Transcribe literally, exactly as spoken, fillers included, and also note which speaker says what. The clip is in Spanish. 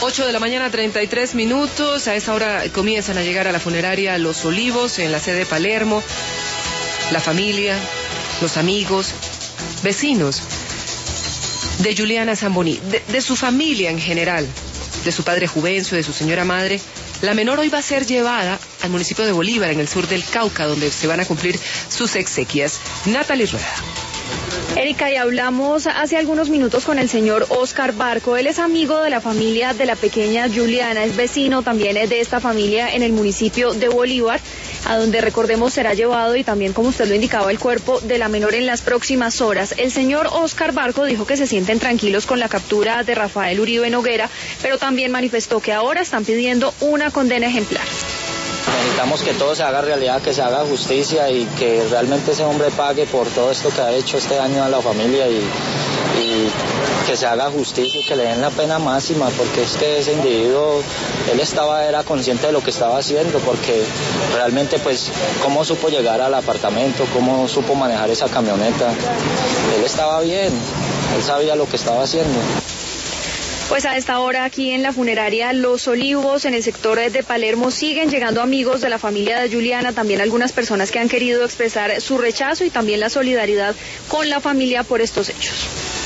Speaker 1: ocho de la mañana, treinta y tres minutos. A esa hora comienzan a llegar a la funeraria Los Olivos, en la sede de Palermo. La familia, los amigos, vecinos de Juliana Zamboni, de, de su familia en general, de su padre Juvencio, de su señora madre. La menor hoy va a ser llevada al municipio de Bolívar, en el sur del Cauca, donde se van a cumplir sus exequias. Natalie Rueda.
Speaker 2: Erika, y hablamos hace algunos minutos con el señor Oscar Barco. Él es amigo de la familia de la pequeña Juliana, es vecino también de esta familia en el municipio de Bolívar, a donde, recordemos, será llevado, y también, como usted lo indicaba, el cuerpo de la menor en las próximas horas. El señor Oscar Barco dijo que se sienten tranquilos con la captura de Rafael Uribe Noguera, pero también manifestó que ahora están pidiendo una condena ejemplar.
Speaker 3: Necesitamos que todo se haga realidad, que se haga justicia y que realmente ese hombre pague por todo esto que ha hecho este daño a la familia, y, y que se haga justicia y que le den la pena máxima, porque es que ese individuo, él estaba, era consciente de lo que estaba haciendo, porque realmente pues cómo supo llegar al apartamento, cómo supo manejar esa camioneta, él estaba bien, él sabía lo que estaba haciendo.
Speaker 2: Pues a esta hora aquí en la funeraria Los Olivos, en el sector de Palermo, siguen llegando amigos de la familia de Juliana, también algunas personas que han querido expresar su rechazo y también la solidaridad con la familia por estos hechos.